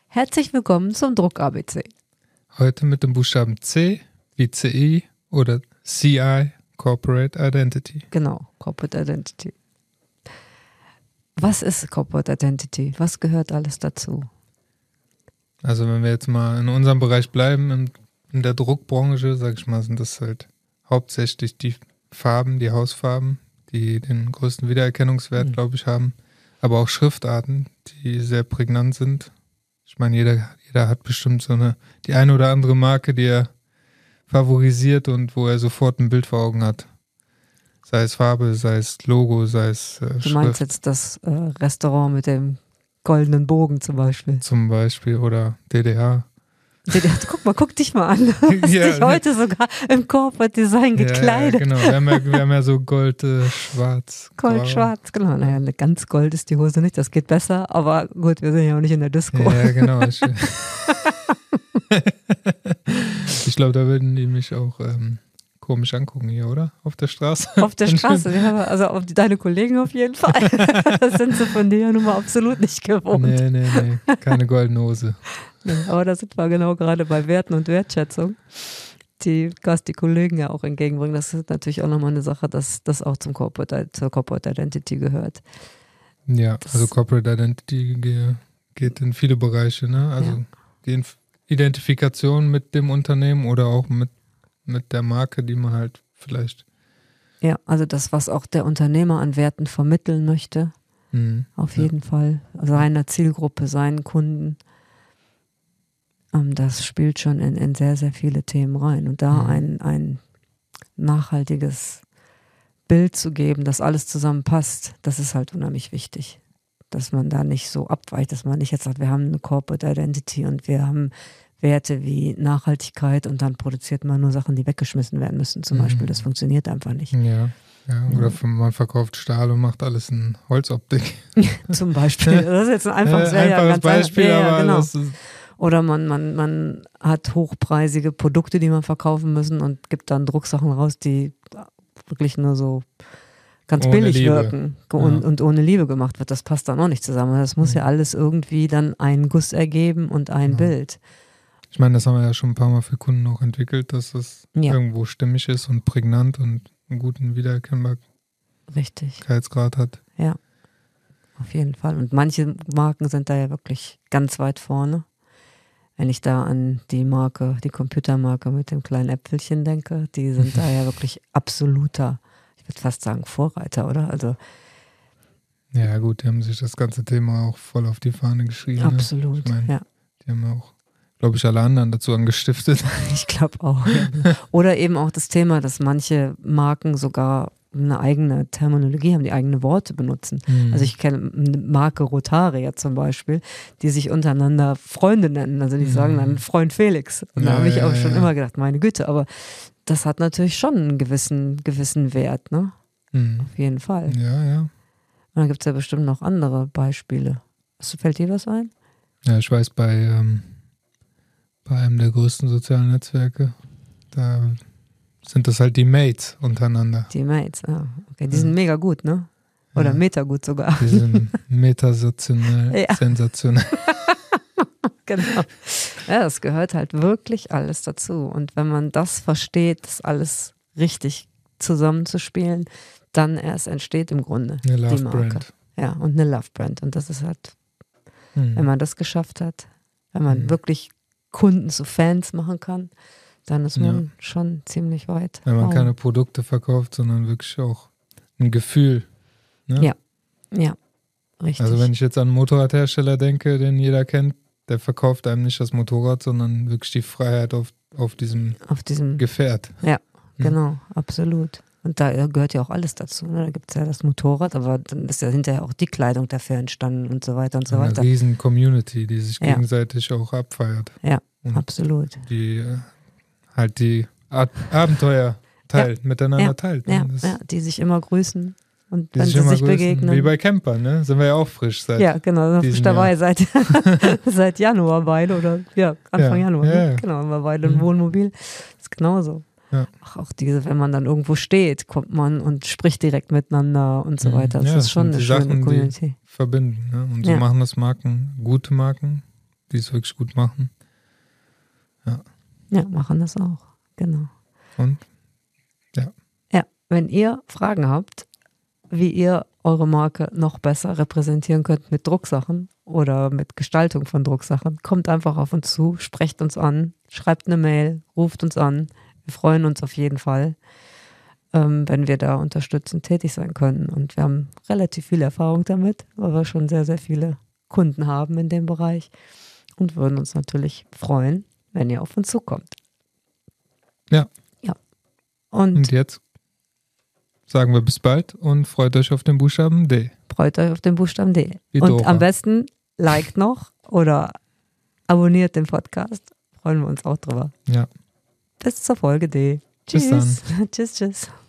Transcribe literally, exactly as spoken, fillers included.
Herzlich willkommen zum Druck-A B C. Heute mit dem Buchstaben C wie C I oder C I, Corporate Identity. Genau, Corporate Identity. Was ist Corporate Identity? Was gehört alles dazu? Also wenn wir jetzt mal in unserem Bereich bleiben, in, in der Druckbranche, sag ich mal, sind das halt hauptsächlich die Farben, die Hausfarben, die den größten Wiedererkennungswert, mhm. glaube ich, haben. Aber auch Schriftarten, die sehr prägnant sind. Ich meine, jeder, jeder hat bestimmt so eine, die eine oder andere Marke, die er favorisiert und wo er sofort ein Bild vor Augen hat. Sei es Farbe, sei es Logo, sei es äh, Schrift. Du meinst jetzt das äh, Restaurant mit dem goldenen Bogen zum Beispiel? Zum Beispiel oder D D H. D D H, guck mal, guck dich mal an. Du hast ja, dich heute sogar im Corporate Design gekleidet. Ja, genau. Wir haben ja, wir haben ja so Gold, äh, Schwarz. Gold, Schwarz, genau. Naja, eine ganz Gold ist die Hose nicht, das geht besser. Aber gut, wir sind ja auch nicht in der Disco. Ja, genau. Ich, ich glaube, da würden die mich auch ähm, komisch angucken hier, oder? Auf der Straße. Auf der Straße, ja, also auf die, deine Kollegen auf jeden Fall. Das sind sie von dir ja nun mal absolut nicht gewohnt. Nee, nee, nee, keine goldene Hose. Nee, aber da sind wir genau gerade bei Werten und Wertschätzung, die was die Kollegen ja auch entgegenbringen. Das ist natürlich auch nochmal eine Sache, dass das auch zum Corporate, zur Corporate Identity gehört. Ja, das, also Corporate Identity geht in viele Bereiche, ne? Also ja. Die Identifikation mit dem Unternehmen oder auch mit, mit der Marke, die man halt vielleicht... Ja, also das, was auch der Unternehmer an Werten vermitteln möchte, mhm. auf jeden ja. Fall, seiner Zielgruppe, seinen Kunden. Das spielt schon in, in sehr, sehr viele Themen rein. Und da mhm. ein, ein nachhaltiges Bild zu geben, dass alles zusammenpasst, das ist halt unheimlich wichtig. Dass man da nicht so abweicht, dass man nicht jetzt sagt, wir haben eine Corporate Identity und wir haben Werte wie Nachhaltigkeit und dann produziert man nur Sachen, die weggeschmissen werden müssen zum mhm. Beispiel. Das funktioniert einfach nicht. Ja, ja. Oder ja. man verkauft Stahl und macht alles in Holzoptik. Zum Beispiel. Das ist jetzt ein einfaches, ja, ja, einfaches ganz Beispiel, einfach. Ja, aber ja, genau. das ist Oder man, man, man hat hochpreisige Produkte, die man verkaufen müssen und gibt dann Drucksachen raus, die wirklich nur so ganz ohne billig Liebe. wirken und, ja. und ohne Liebe gemacht wird. Das passt dann auch nicht zusammen. Das muss ja, ja alles irgendwie dann einen Guss ergeben und ein ja. Bild. Ich meine, das haben wir ja schon ein paar Mal für Kunden auch entwickelt, dass es ja. irgendwo stimmig ist und prägnant und einen guten Wiedererkennbarkeitsgrad hat. Ja, auf jeden Fall. Und manche Marken sind da ja wirklich ganz weit vorne. Wenn ich da an die Marke, die Computermarke mit dem kleinen Äpfelchen denke, die sind da ja wirklich absoluter, ich würde fast sagen Vorreiter, oder? Also ja gut, die haben sich das ganze Thema auch voll auf die Fahne geschrieben. Absolut, ne? Ich mein, ja. Die haben auch, glaube ich, alle anderen dazu angestiftet. Ich glaube auch. Ja. Oder eben auch das Thema, dass manche Marken sogar eine eigene Terminologie haben, die eigene Worte benutzen. Mhm. Also ich kenne eine Marke Rotaria zum Beispiel, die sich untereinander Freunde nennen. Also die mhm. sagen dann Freund Felix. Und ja, da habe ich auch ja, schon ja. immer gedacht, meine Güte, aber das hat natürlich schon einen gewissen, gewissen Wert, ne? Mhm. Auf jeden Fall. Ja, ja. Und dann gibt es ja bestimmt noch andere Beispiele. Was, fällt dir was ein? Ja, ich weiß, bei, ähm, bei einem der größten sozialen Netzwerke, da sind das halt die Mates untereinander. Die Mates, ah, okay. Die ja. sind mega gut, ne? Oder ja. meta gut sogar. Die sind metasensationell. Ja. Sensationell. Genau. Ja, das gehört halt wirklich alles dazu. Und wenn man das versteht, das alles richtig zusammenzuspielen, dann erst entsteht im Grunde eine Love die Marke. Brand. Ja, und eine Love Brand. Und das ist halt, hm. wenn man das geschafft hat, wenn man hm. wirklich Kunden zu Fans machen kann, dann ist man ja. schon ziemlich weit. Wenn man wow. keine Produkte verkauft, sondern wirklich auch ein Gefühl. Ne? Ja, ja, richtig. Also wenn ich jetzt an einen Motorradhersteller denke, den jeder kennt, der verkauft einem nicht das Motorrad, sondern wirklich die Freiheit auf, auf, diesem, auf diesem Gefährt. Ja, hm. genau, absolut. Und da gehört ja auch alles dazu. Ne? Da gibt es ja das Motorrad, aber dann ist ja hinterher auch die Kleidung dafür entstanden und so weiter und so Eine weiter. Eine riesen Community, die sich ja. gegenseitig auch abfeiert. Ja, und absolut. Die halt die Ab- Abenteuer teilt, ja. miteinander ja. teilt. Ja. Das ja, die sich immer grüßen und die wenn sich sie immer sich grüßen. begegnen. Wie bei Campern, ne? Sind wir ja auch frisch seit Ja, genau, sind frisch dabei Jahr. seit, seit Januar beide oder ja, Anfang ja. Januar. Ja, ne? ja. Genau, haben wir beide ein mhm. Wohnmobil. Das ist genauso. Ja. Ach, auch diese, wenn man dann irgendwo steht, kommt man und spricht direkt miteinander und so weiter. Das ja, ist schon das eine schöne Sachen, Community. Die verbinden. Ne? Und so ja. machen das Marken, gute Marken, die es wirklich gut machen. Ja. Ja, machen das auch. Genau. Und? Ja. Ja, wenn ihr Fragen habt, wie ihr eure Marke noch besser repräsentieren könnt mit Drucksachen oder mit Gestaltung von Drucksachen, kommt einfach auf uns zu, sprecht uns an, schreibt eine Mail, ruft uns an. Wir freuen uns auf jeden Fall, ähm, wenn wir da unterstützend tätig sein können. Und wir haben relativ viel Erfahrung damit, weil wir schon sehr, sehr viele Kunden haben in dem Bereich und würden uns natürlich freuen, wenn ihr auf uns zukommt. Ja. Ja. Und, und jetzt sagen wir bis bald und freut euch auf den Buchstaben D. Freut euch auf den Buchstaben D. Wie und Dora. Am besten liked noch oder abonniert den Podcast. Freuen wir uns auch drüber. Ja. Bis zur Folge D. Bis Tschüss. dann. Tschüss, tschüss.